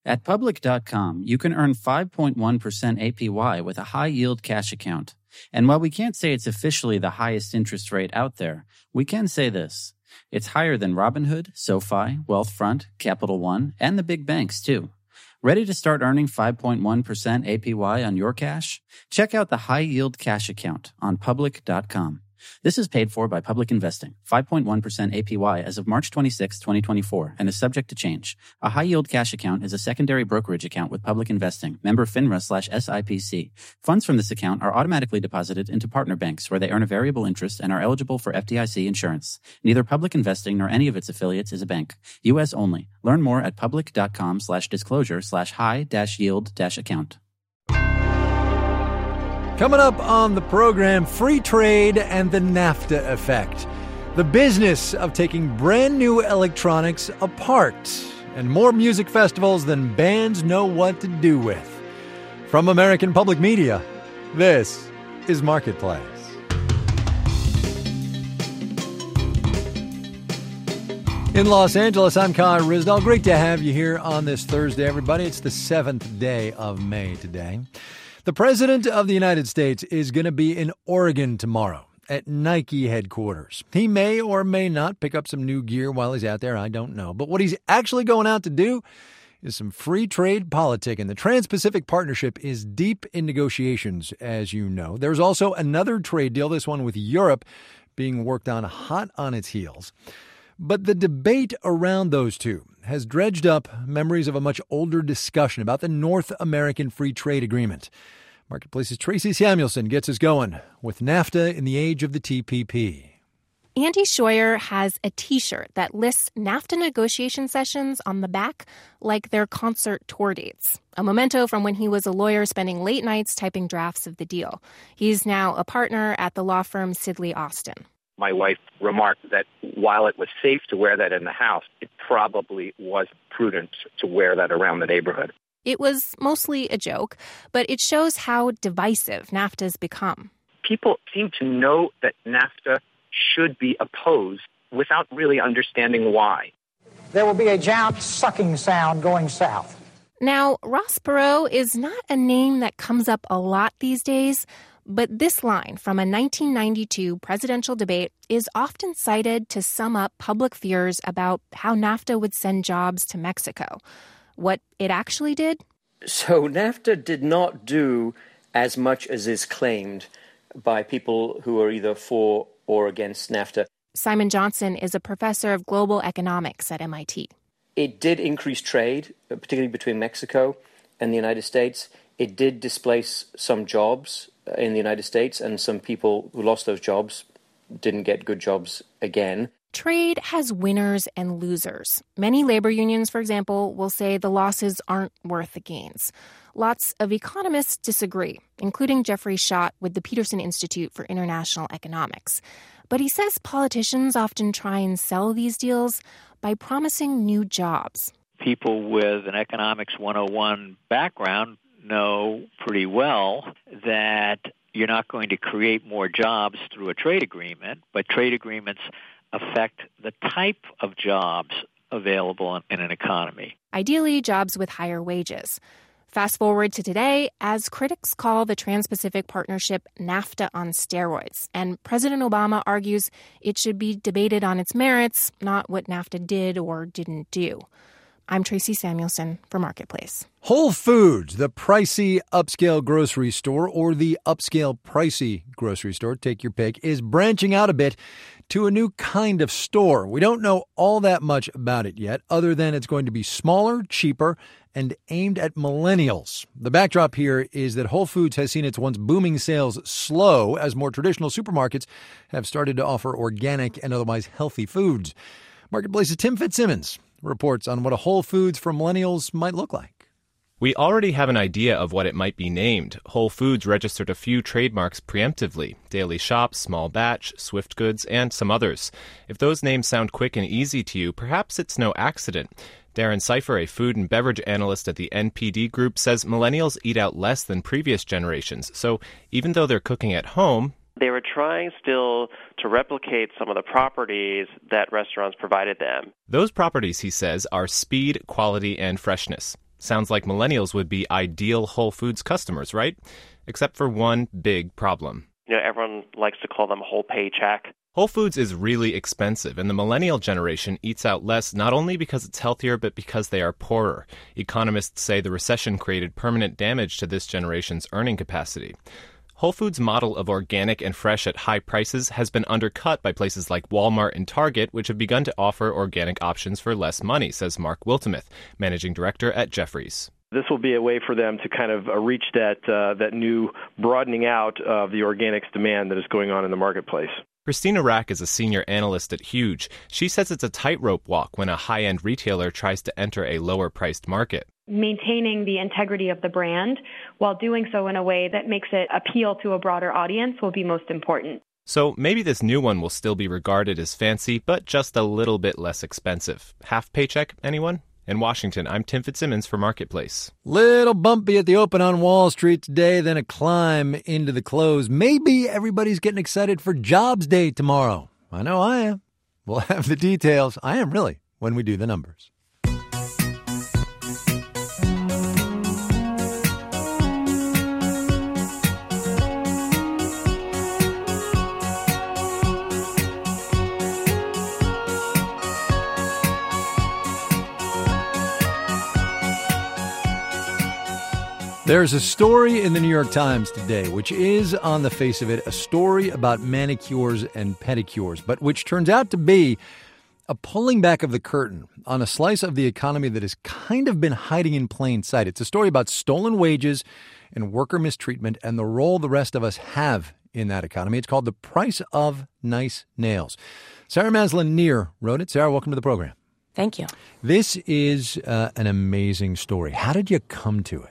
At Public.com, you can earn 5.1% APY with a high-yield cash account. And while we can't say it's officially the highest interest rate out there, we can say this. It's higher than Robinhood, SoFi, Wealthfront, Capital One, and the big banks, too. Ready to start earning 5.1% APY on your cash? Check out the high-yield cash account on Public.com. This is paid for by Public Investing, 5.1% APY as of March 26, 2024, and is subject to change. A high-yield cash account is a secondary brokerage account with Public Investing, member FINRA/SIPC. Funds from this account are automatically deposited into partner banks where they earn a variable interest and are eligible for FDIC insurance. Neither Public Investing nor any of its affiliates is a bank. U.S. only. Learn more at public.com/disclosure/high-yield-account. Coming up on the program, free trade and the NAFTA effect. The business of taking brand new electronics apart. And more music festivals than bands know what to do with. From American Public Media, this is Marketplace. In Los Angeles, I'm Kai Ryssdal. Great to have you here on this Thursday, everybody. It's the 7th day of May today. The President of the United States is going to be in Oregon tomorrow at Nike headquarters. He may or may not pick up some new gear while he's out there. I don't know. But what he's actually going out to do is some free trade politicking. The Trans-Pacific Partnership is deep in negotiations, as you know. There's also another trade deal, this one with Europe, being worked on hot on its heels. But the debate around those two has dredged up memories of a much older discussion about the North American Free Trade Agreement. Marketplace's Tracy Samuelson gets us going with NAFTA in the age of the TPP. Andy Scheuer has a T-shirt that lists NAFTA negotiation sessions on the back like they're concert tour dates, a memento from when he was a lawyer spending late nights typing drafts of the deal. He's now a partner at the law firm Sidley Austin. My wife remarked that while it was safe to wear that in the house, it probably wasn't prudent to wear that around the neighborhood. It was mostly a joke, but it shows how divisive NAFTA's become. People seem to know that NAFTA should be opposed without really understanding why. There will be a giant sucking sound going south. Now, Ross Perot is not a name that comes up a lot these days, but this line from a 1992 presidential debate is often cited to sum up public fears about how NAFTA would send jobs to Mexico. What it actually did? So NAFTA did not do as much as is claimed by people who are either for or against NAFTA. Simon Johnson is a professor of global economics at MIT. It did increase trade, particularly between Mexico and the United States. It did displace some jobs in the United States, and some people who lost those jobs didn't get good jobs again. Trade has winners and losers. Many labor unions, for example, will say the losses aren't worth the gains. Lots of economists disagree, including Jeffrey Schott with the Peterson Institute for International Economics. But he says politicians often try and sell these deals by promising new jobs. People with an economics 101 background know pretty well that you're not going to create more jobs through a trade agreement, but trade agreements affect the type of jobs available in an economy. Ideally, jobs with higher wages. Fast forward to today, as critics call the Trans-Pacific Partnership NAFTA on steroids, and President Obama argues it should be debated on its merits, not what NAFTA did or didn't do. I'm Tracy Samuelson for Marketplace. Whole Foods, the pricey upscale grocery store, or the upscale pricey grocery store, take your pick, is branching out a bit to a new kind of store. We don't know all that much about it yet, other than it's going to be smaller, cheaper, and aimed at millennials. The backdrop here is that Whole Foods has seen its once booming sales slow as more traditional supermarkets have started to offer organic and otherwise healthy foods. Marketplace's Tim Fitzsimmons reports on what a Whole Foods for millennials might look like. We already have an idea of what it might be named. Whole Foods registered a few trademarks preemptively: Daily Shop, Small Batch, Swift Goods, and some others. If those names sound quick and easy to you, perhaps it's no accident. Darren Cipher, a food and beverage analyst at the NPD Group, says millennials eat out less than previous generations. So even though they're cooking at home, they were trying still to replicate some of the properties that restaurants provided them. Those properties, he says, are speed, quality, and freshness. Sounds like millennials would be ideal Whole Foods customers, right? Except for one big problem. Everyone likes to call them whole paycheck. Whole Foods is really expensive, and the millennial generation eats out less not only because it's healthier, but because they are poorer. Economists say the recession created permanent damage to this generation's earning capacity. Whole Foods' model of organic and fresh at high prices has been undercut by places like Walmart and Target, which have begun to offer organic options for less money, says Mark Wiltemuth, managing director at Jefferies. This will be a way for them to kind of reach that new broadening out of the organics demand that is going on in the marketplace. Christina Rack is a senior analyst at Huge. She says it's a tightrope walk when a high-end retailer tries to enter a lower-priced market. Maintaining the integrity of the brand while doing so in a way that makes it appeal to a broader audience will be most important. So maybe this new one will still be regarded as fancy, but just a little bit less expensive. Half paycheck, anyone? In Washington, I'm Tim Fitzsimmons for Marketplace. Little bumpy at the open on Wall Street today, then a climb into the close. Maybe everybody's getting excited for Jobs Day tomorrow. I know I am. We'll have the details. I am really, when we do the numbers. There's a story in the New York Times today, which is, on the face of it, a story about manicures and pedicures, but which turns out to be a pulling back of the curtain on a slice of the economy that has kind of been hiding in plain sight. It's a story about stolen wages and worker mistreatment and the role the rest of us have in that economy. It's called The Price of Nice Nails. Sarah Maslin-Neer wrote it. Sarah, welcome to the program. Thank you. This is an amazing story. How did you come to it?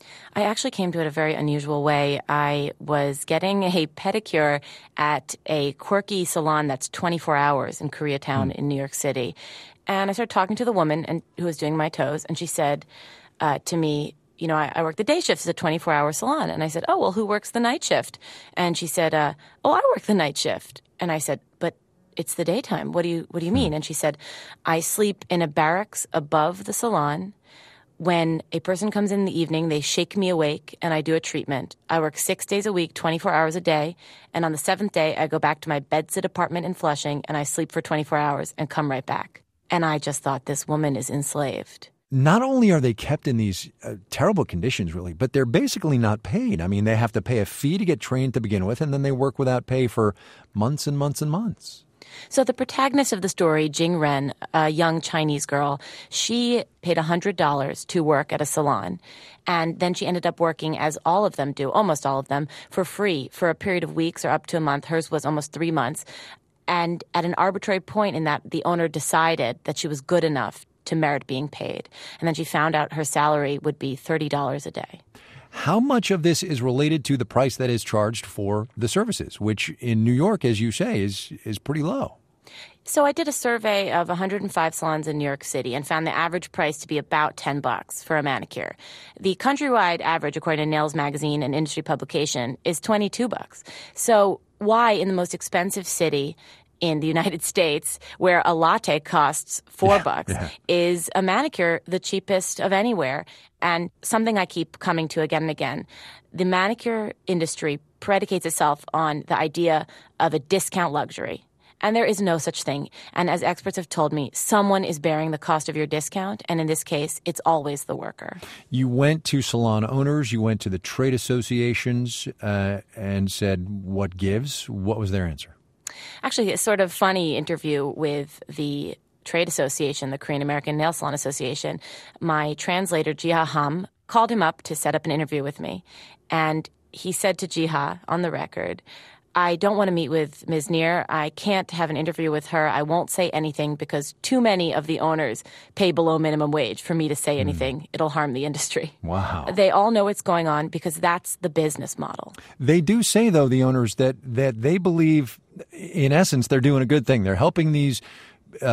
I actually came to it a very unusual way. I was getting a pedicure at a quirky salon that's 24 hours in Koreatown in New York City. And I started talking to the woman who was doing my toes, and she said to me, I work the day shift. It's a 24-hour salon. And I said, oh, well, who works the night shift? And she said, I work the night shift. And I said, but it's the daytime. What do you mean? And she said, I sleep in a barracks above the salon. When a person comes in the evening, they shake me awake and I do a treatment. I work 6 days a week, 24 hours a day. And on the seventh day, I go back to my bedsit apartment in Flushing and I sleep for 24 hours and come right back. And I just thought, this woman is enslaved. Not only are they kept in these terrible conditions, really, but they're basically not paid. I mean, they have to pay a fee to get trained to begin with, and then they work without pay for months and months and months. So the protagonist of the story, Jing Ren, a young Chinese girl, she paid $100 to work at a salon. And then she ended up working, as all of them do, almost all of them, for free for a period of weeks or up to a month. Hers was almost 3 months. And at an arbitrary point in that, the owner decided that she was good enough to merit being paid. And then she found out her salary would be $30 a day. How much of this is related to the price that is charged for the services, which in New York, as you say, is pretty low? So I did a survey of 105 salons in New York City and found the average price to be about $10 for a manicure. The countrywide average, according to Nails Magazine, an industry publication, is $22. So why, in the most expensive city in the United States, where a latte costs $4, is a manicure the cheapest of anywhere? And something I keep coming to again and again, the manicure industry predicates itself on the idea of a discount luxury. And there is no such thing. And as experts have told me, someone is bearing the cost of your discount. And in this case, it's always the worker. You went to salon owners, you went to the trade associations and said, what gives? What was their answer? Actually, a sort of funny interview with the trade association, the Korean American Nail Salon Association. My translator, Jiha Ham, called him up to set up an interview with me. And he said to Jiha, on the record, I don't want to meet with Ms. Neer. I can't have an interview with her. I won't say anything because too many of the owners pay below minimum wage for me to say anything. It'll harm the industry. Wow. They all know what's going on because that's the business model. They do say, though, the owners, that they believe, in essence, they're doing a good thing. They're helping these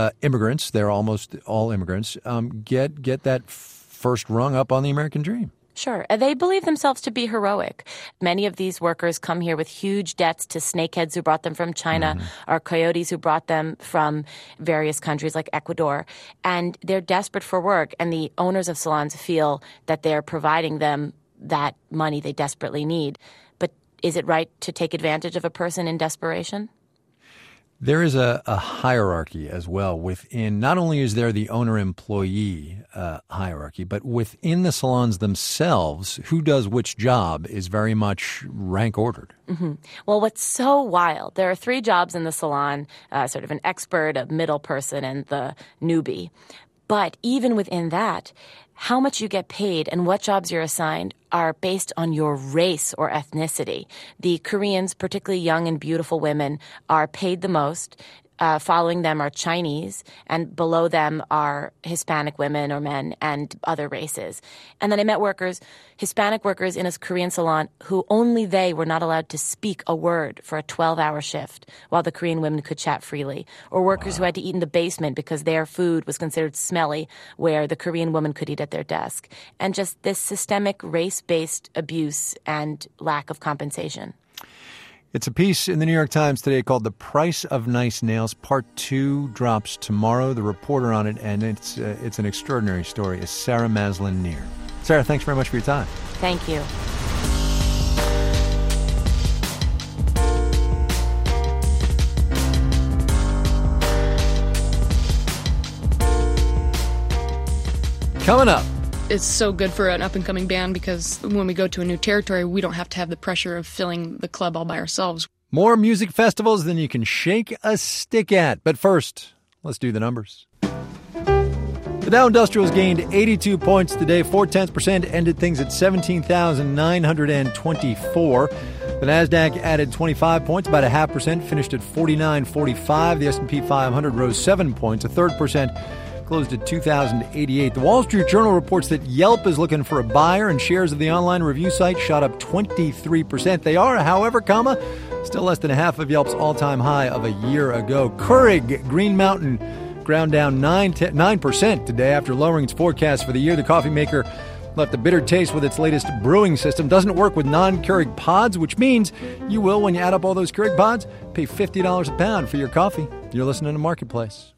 immigrants, they're almost all immigrants, get that first rung up on the American dream. Sure. They believe themselves to be heroic. Many of these workers come here with huge debts to snakeheads who brought them from China or coyotes who brought them from various countries like Ecuador. And they're desperate for work, and the owners of salons feel that they're providing them that money they desperately need. But is it right to take advantage of a person in desperation? There is a hierarchy as well within, not only is there the owner-employee hierarchy, but within the salons themselves, who does which job is very much rank ordered. Mm-hmm. Well, what's so wild, there are 3 jobs in the salon, sort of an expert, a middle person, and the newbie. But even within that, how much you get paid and what jobs you're assigned are based on your race or ethnicity. The Koreans, particularly young and beautiful women, are paid the most. Following them are Chinese, and below them are Hispanic women or men and other races. And then I met Hispanic workers in a Korean salon who only they were not allowed to speak a word for a 12-hour shift while the Korean women could chat freely. Or workers who had to eat in the basement because their food was considered smelly where the Korean woman could eat at their desk. And just this systemic race-based abuse and lack of compensation. It's a piece in the New York Times today called The Price of Nice Nails. Part 2 drops tomorrow. The reporter on it, and it's an extraordinary story, is Sarah Maslin-Nier. Sarah, thanks very much for your time. Thank you. Coming up. It's so good for an up-and-coming band because when we go to a new territory, we don't have to have the pressure of filling the club all by ourselves. More music festivals than you can shake a stick at. But first, let's do the numbers. The Dow Industrials gained 82 points today, 0.4%, ended things at 17,924. The Nasdaq added 25 points, about 0.5%, finished at 49.45. The S&P 500 rose 7 points, 1/3%. Closed at 2,088. The Wall Street Journal reports that Yelp is looking for a buyer, and shares of the online review site shot up 23%. They are, however, still less than half of Yelp's all-time high of a year ago. Keurig Green Mountain ground down 9% today after lowering its forecast for the year. The coffee maker left a bitter taste with its latest brewing system. Doesn't work with non-Keurig pods, which means you will, when you add up all those Keurig pods, pay $50 a pound for your coffee. You're listening to Marketplace.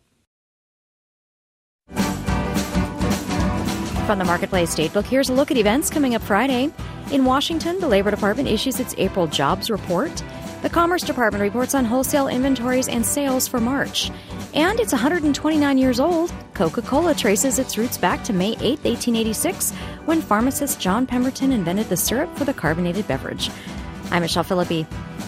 From the Marketplace Datebook, here's a look at events coming up Friday. In Washington, the Labor Department issues its April jobs report. The Commerce Department reports on wholesale inventories and sales for March. And it's 129 years old. Coca-Cola traces its roots back to May 8, 1886, when pharmacist John Pemberton invented the syrup for the carbonated beverage. I'm Michelle Philippi.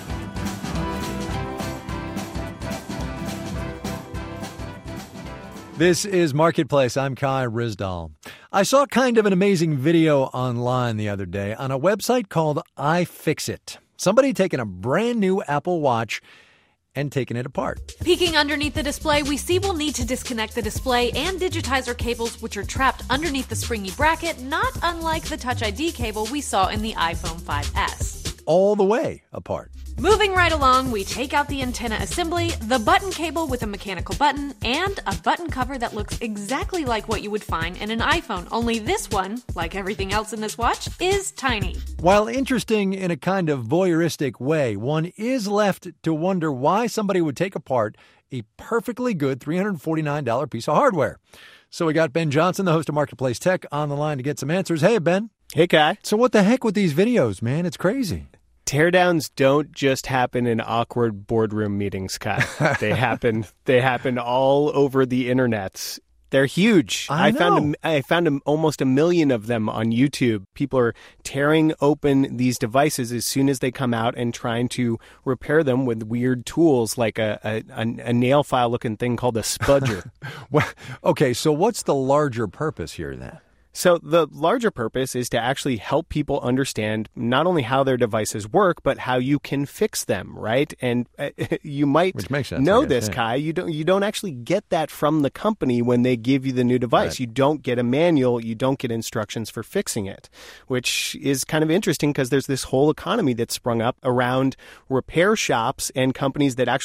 This is Marketplace. I'm Kai Ryssdal. I saw kind of an amazing video online the other day on a website called iFixit. Somebody taking a brand new Apple Watch and taking it apart. Peeking underneath the display, we see we'll need to disconnect the display and digitizer cables, which are trapped underneath the springy bracket, not unlike the Touch ID cable we saw in the iPhone 5S. All the way apart. Moving right along, we take out the antenna assembly, the button cable with a mechanical button, and a button cover that looks exactly like what you would find in an iPhone, only this one, like everything else in this watch, is tiny. While interesting in a kind of voyeuristic way, one is left to wonder why somebody would take apart a perfectly good $349 piece of hardware. So we got Ben Johnson, the host of Marketplace Tech, on the line to get some answers. Hey, Ben. Hey, Kai. So what the heck with these videos, man? It's crazy. Teardowns don't just happen in awkward boardroom meetings, Kai. They happen all over the internets. They're huge. I found almost 1 million of them on YouTube. People are tearing open these devices as soon as they come out and trying to repair them with weird tools like a nail file looking thing called a spudger. Well, okay, so what's the larger purpose here then? So the larger purpose is to actually help people understand not only how their devices work, but how you can fix them, right? And you might know this, Kai. You don't actually get that from the company when they give you the new device. Right. You don't get a manual. You don't get instructions for fixing it, which is kind of interesting because there's this whole economy that's sprung up around repair shops and companies that actually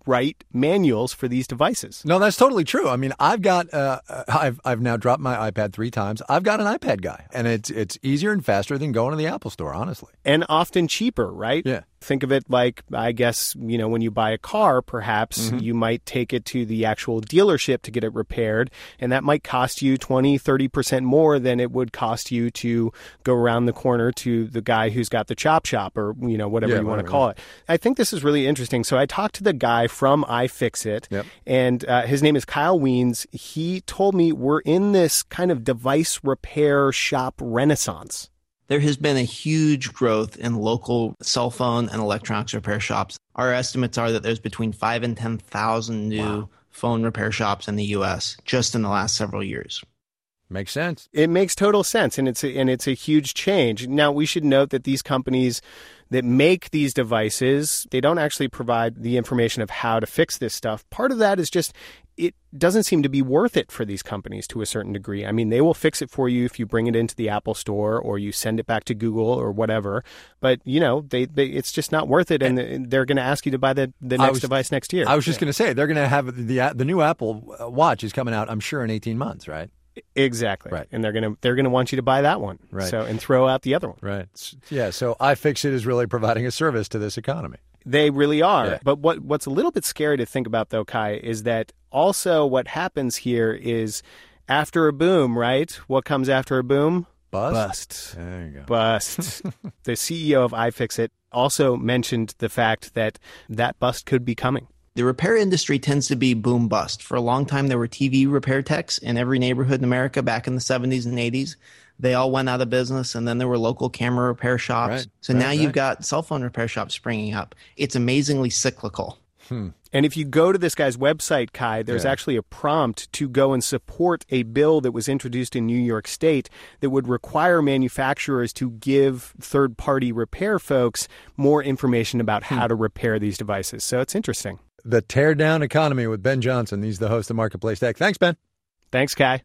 write manuals for these devices. No, that's totally true. I mean, I've got I've now dropped my iPad 3 times. I've got an iPad guy, and it's easier and faster than going to the Apple Store, honestly. And often cheaper, right? Yeah. Think of it like, I guess, when you buy a car, perhaps you might take it to the actual dealership to get it repaired, and that might cost you 20-30% more than it would cost you to go around the corner to the guy who's got the chop shop or, whatever you want to call it. I think this is really interesting. So I talked to the guy from iFixit, and his name is Kyle Wiens. He told me we're in this kind of device repair shop renaissance. There has been a huge growth in local cell phone and electronics repair shops. Our estimates are that there's between 5,000 and 10,000 new phone repair shops in the U.S. just in the last several years. Makes sense. It makes total sense, and it's a huge change. Now, we should note that these companies that make these devices, they don't actually provide the information of how to fix this stuff. Part of that is just it doesn't seem to be worth it for these companies to a certain degree. I mean, they will fix it for you if you bring it into the Apple Store or you send it back to Google or whatever. But, it's just not worth it, and they're going to ask you to buy the next device next year. I was just going to say, they're going to have the new Apple Watch is coming out, I'm sure, in 18 months, right? Exactly. Right. And they're gonna want you to buy that one. Right. So and throw out the other one. Right. Yeah. So iFixit is really providing a service to this economy. They really are. Yeah. But what's a little bit scary to think about, though, Kai, is that also what happens here is after a boom, right? What comes after a boom? Bust. There you go. Bust. The CEO of iFixit also mentioned the fact that bust could be coming. The repair industry tends to be boom bust. For a long time, there were TV repair techs in every neighborhood in America back in the 70s and 80s. They all went out of business, and then there were local camera repair shops. Now you've got cell phone repair shops springing up. It's amazingly cyclical. And if you go to this guy's website, Kai, there's actually a prompt to go and support a bill that was introduced in New York State that would require manufacturers to give third-party repair folks more information about how to repair these devices. So it's interesting. The Tear Down Economy with Ben Johnson. He's the host of Marketplace Tech. Thanks, Ben. Thanks, Kai.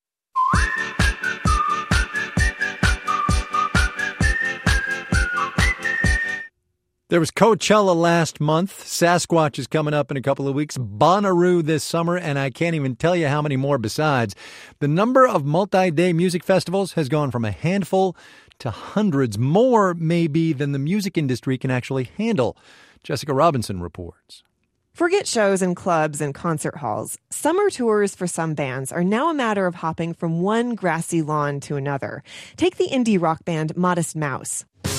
There was Coachella last month. Sasquatch is coming up in a couple of weeks. Bonnaroo this summer, and I can't even tell you how many more besides. The number of multi-day music festivals has gone from a handful to hundreds, more maybe than the music industry can actually handle. Jessica Robinson reports. Forget shows and clubs and concert halls. Summer tours for some bands are now a matter of hopping from one grassy lawn to another. Take the indie rock band Modest Mouse.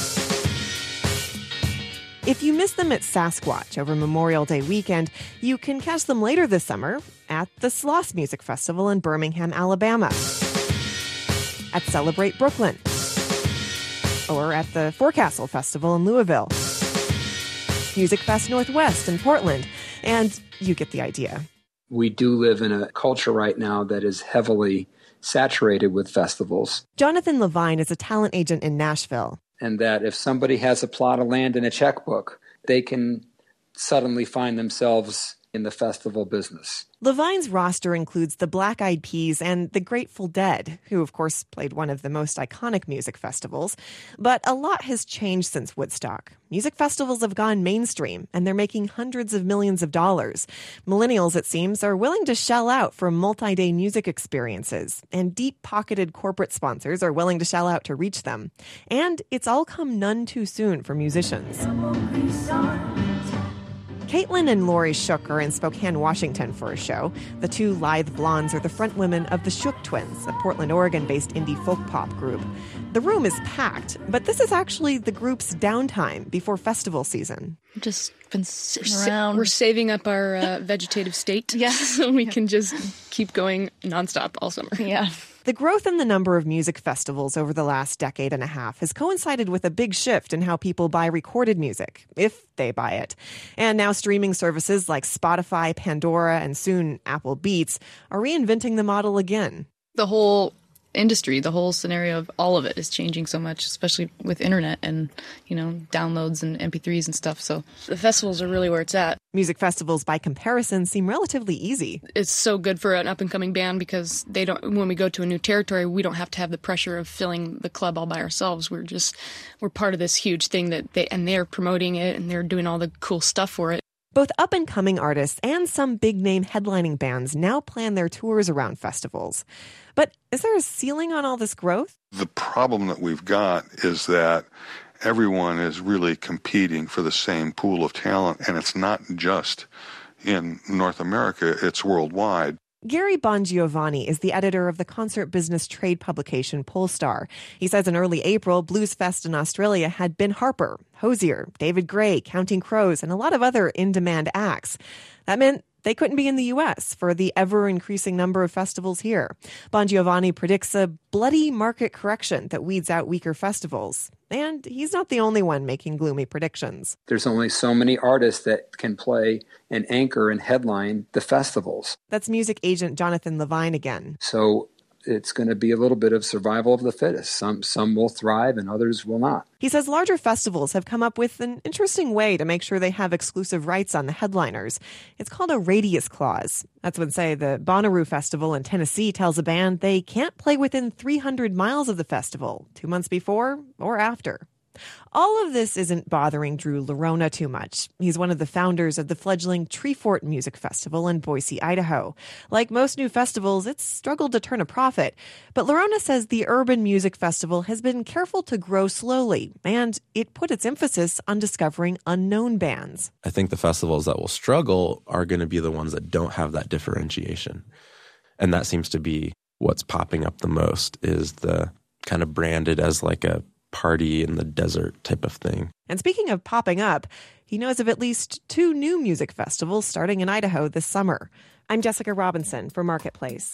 If you miss them at Sasquatch over Memorial Day weekend, you can catch them later this summer at the Sloss Music Festival in Birmingham, Alabama, at Celebrate Brooklyn, or at the Forecastle Festival in Louisville, Music Fest Northwest in Portland, and you get the idea. We do live in a culture right now that is heavily saturated with festivals. Jonathan Levine is a talent agent in Nashville. And that if somebody has a plot of land in a checkbook, they can suddenly find themselves in the festival business. Levine's roster includes the Black Eyed Peas and the Grateful Dead, who of course played one of the most iconic music festivals. But a lot has changed since Woodstock. Music festivals have gone mainstream, and they're making hundreds of millions of dollars. Millennials, it seems, are willing to shell out for multi-day music experiences, and deep-pocketed corporate sponsors are willing to shell out to reach them. And it's all come none too soon for musicians. Caitlin and Lori Shook are in Spokane, Washington for a show. The two lithe blondes are the front women of the Shook Twins, a Portland, Oregon-based indie folk pop group. The room is packed, but this is actually the group's downtime before festival season. We've just been sitting around. We're saving up our vegetative state so we can just keep going nonstop all summer. Yeah. The growth in the number of music festivals over the last decade and a half has coincided with a big shift in how people buy recorded music, if they buy it. And now streaming services like Spotify, Pandora, and soon Apple Beats are reinventing the model again. The whole industry, the whole scenario of all of it is changing so much, especially with internet and, downloads and MP3s and stuff. So the festivals are really where it's at. Music festivals, by comparison, seem relatively easy. It's so good for an up-and-coming band because when we go to a new territory, we don't have to have the pressure of filling the club all by ourselves. We're part of this huge thing and they're promoting it and they're doing all the cool stuff for it. Both up-and-coming artists and some big-name headlining bands now plan their tours around festivals. But is there a ceiling on all this growth? The problem that we've got is that everyone is really competing for the same pool of talent, and it's not just in North America, it's worldwide. Gary Bongiovanni is the editor of the concert business trade publication Polestar. He says in early April, Blues Fest in Australia had Ben Harper, Hozier, David Gray, Counting Crows, and a lot of other in-demand acts. That meant they couldn't be in the U.S. for the ever-increasing number of festivals here. Bongiovanni predicts a bloody market correction that weeds out weaker festivals. And he's not the only one making gloomy predictions. There's only so many artists that can play and anchor and headline the festivals. That's music agent Jonathan Levine again. So it's going to be a little bit of survival of the fittest. Some will thrive and others will not. He says larger festivals have come up with an interesting way to make sure they have exclusive rights on the headliners. It's called a radius clause. That's when, say, the Bonnaroo Festival in Tennessee tells a band they can't play within 300 miles of the festival 2 months before or after. All of this isn't bothering Drew Lerona too much. He's one of the founders of the fledgling Treefort Music Festival in Boise, Idaho. Like most new festivals, it's struggled to turn a profit. But Lerona says the Urban Music Festival has been careful to grow slowly, and it put its emphasis on discovering unknown bands. I think the festivals that will struggle are going to be the ones that don't have that differentiation. And that seems to be what's popping up the most, is the kind of branded as like a party in the desert type of thing. And speaking of popping up, he knows of at least 2 new music festivals starting in Idaho this summer. I'm Jessica Robinson for Marketplace.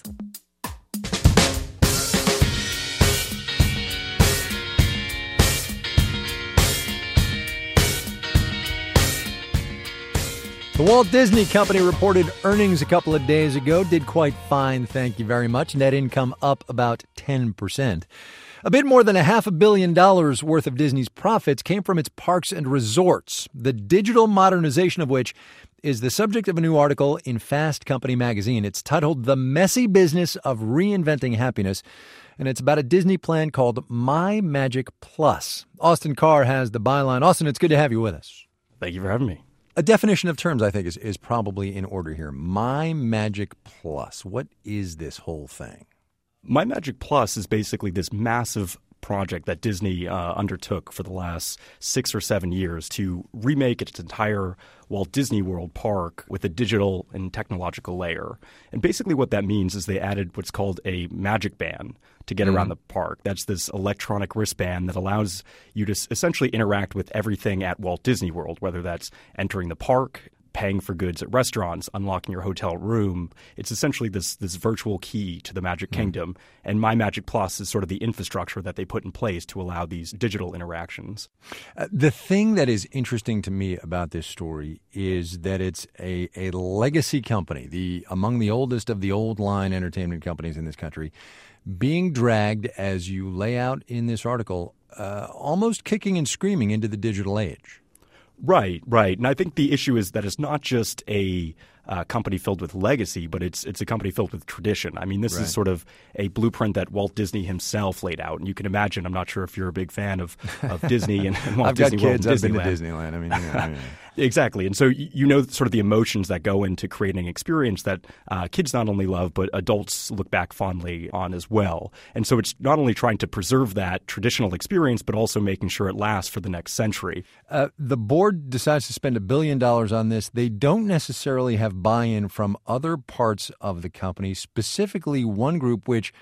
The Walt Disney Company reported earnings a couple of days ago. Did quite fine, thank you very much. Net income up about 10%. A bit more than $500 million worth of Disney's profits came from its parks and resorts, the digital modernization of which is the subject of a new article in Fast Company magazine. It's titled The Messy Business of Reinventing Happiness, and it's about a Disney plan called My Magic Plus. Austin Carr has the byline. Austin, it's good to have you with us. Thank you for having me. A definition of terms, I think, is probably in order here. My Magic Plus. What is this whole thing? My Magic Plus is basically this massive project that Disney undertook for the last 6 or 7 years to remake its entire Walt Disney World park with a digital and technological layer. And basically what that means is they added what's called a Magic Band to get around the park. That's this electronic wristband that allows you to essentially interact with everything at Walt Disney World, whether that's entering the park, paying for goods at restaurants, unlocking your hotel room. It's essentially this virtual key to the Magic Kingdom. And My Magic Plus is sort of the infrastructure that they put in place to allow these digital interactions. The thing that is interesting to me about this story is that it's a legacy company, among the oldest of the old line entertainment companies in this country, being dragged, as you lay out in this article, almost kicking and screaming into the digital age. Right. And I think the issue is that it's not just a company filled with legacy, but it's a company filled with tradition. I mean, this is sort of a blueprint that Walt Disney himself laid out. And you can imagine, I'm not sure if you're a big fan of Disney and Walt Disney World and Disneyland. I've got kids. I've been to Disneyland. I mean. Exactly. And so you know sort of the emotions that go into creating an experience that kids not only love, but adults look back fondly on as well. And so it's not only trying to preserve that traditional experience, but also making sure it lasts for the next century. The board decides to spend $1 billion on this. They don't necessarily have buy-in from other parts of the company, specifically one group which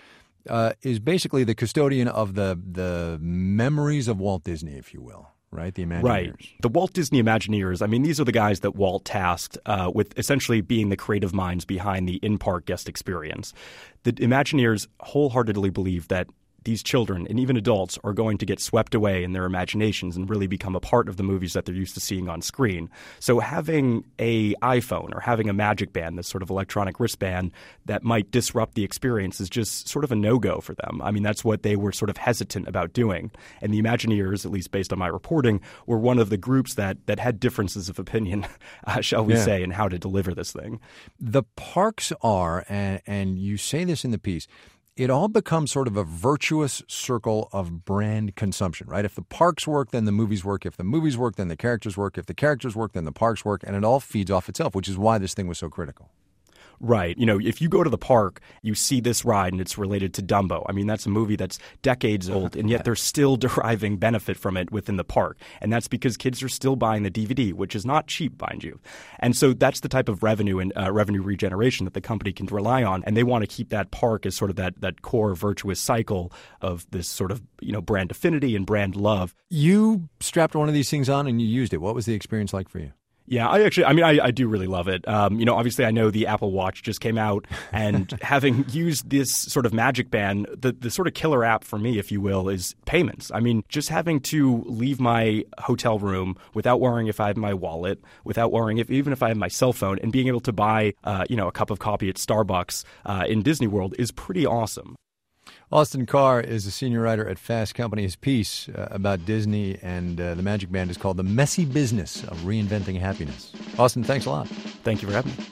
is basically the custodian of the memories of Walt Disney, if you will. Right, the Imagineers. Right. The Walt Disney Imagineers, I mean, these are the guys that Walt tasked with essentially being the creative minds behind the in-park guest experience. The Imagineers wholeheartedly believe that these children and even adults are going to get swept away in their imaginations and really become a part of the movies that they're used to seeing on screen. So having an iPhone or having a Magic Band, this sort of electronic wristband that might disrupt the experience, is just sort of a no-go for them. I mean, that's what they were sort of hesitant about doing. And the Imagineers, at least based on my reporting, were one of the groups that had differences of opinion, shall we say, in how to deliver this thing. The parks are, and you say this in the piece, it all becomes sort of a virtuous circle of brand consumption, right? If the parks work, then the movies work. If the movies work, then the characters work. If the characters work, then the parks work. And it all feeds off itself, which is why this thing was so critical. Right. You know, if you go to the park, you see this ride and it's related to Dumbo. I mean, that's a movie that's decades old, and yet they're still deriving benefit from it within the park. And that's because kids are still buying the DVD, which is not cheap, mind you. And so that's the type of revenue and revenue regeneration that the company can rely on. And they want to keep that park as sort of that core virtuous cycle of this sort of, you know, brand affinity and brand love. You strapped one of these things on and you used it. What was the experience like for you? Yeah, I do really love it. You know, obviously I know the Apple Watch just came out, and having used this sort of Magic Band, the sort of killer app for me, if you will, is payments. I mean, just having to leave my hotel room without worrying if I have my wallet, without worrying even if I have my cell phone, and being able to buy, you know, a cup of coffee at Starbucks in Disney World is pretty awesome. Austin Carr is a senior writer at Fast Company. His piece about Disney and the Magic Band is called The Messy Business of Reinventing Happiness. Austin, thanks a lot. Thank you for having me.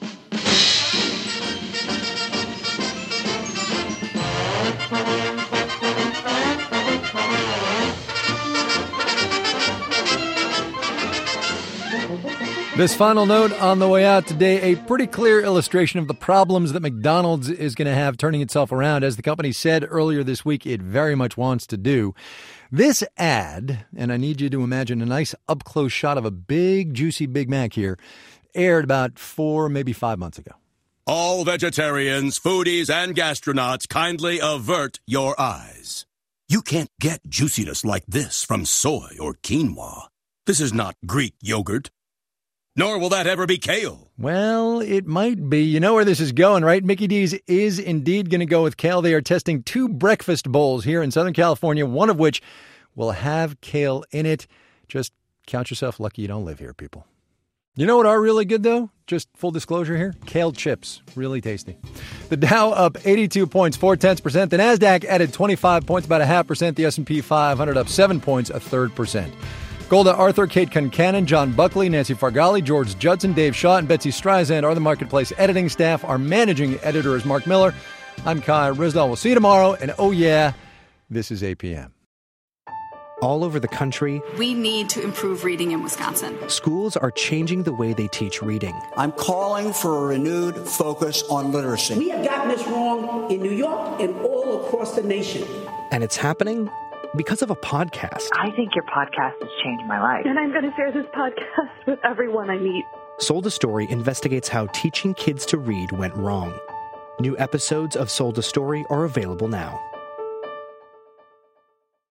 This final note on the way out today, a pretty clear illustration of the problems that McDonald's is going to have turning itself around. As the company said earlier this week, it very much wants to do. This ad, and I need you to imagine a nice up-close shot of a big, juicy Big Mac here, aired about 4, maybe 5 months ago. All vegetarians, foodies, and gastronauts, kindly avert your eyes. You can't get juiciness like this from soy or quinoa. This is not Greek yogurt. Nor will that ever be kale. Well, it might be. You know where this is going, right? Mickey D's is indeed going to go with kale. They are testing 2 breakfast bowls here in Southern California, one of which will have kale in it. Just count yourself lucky you don't live here, people. You know what are really good, though? Just full disclosure here. Kale chips. Really tasty. The Dow up 82 points, 0.4%. The NASDAQ added 25 points, about 0.5%. The S&P 500 up 7 points, 0.33%. Golda Arthur, Kate Concannon, John Buckley, Nancy Fargali, George Judson, Dave Shaw, and Betsy Streisand are the Marketplace editing staff. Our managing editor is Mark Miller. I'm Kai Ryssdal. We'll see you tomorrow. And oh yeah, this is APM. All over the country, we need to improve reading in Wisconsin. Schools are changing the way they teach reading. I'm calling for a renewed focus on literacy. We have gotten this wrong in New York and all across the nation. And it's happening because of a podcast. I think your podcast has changed my life. And I'm going to share this podcast with everyone I meet. Sold a Story investigates how teaching kids to read went wrong. New episodes of Sold a Story are available now.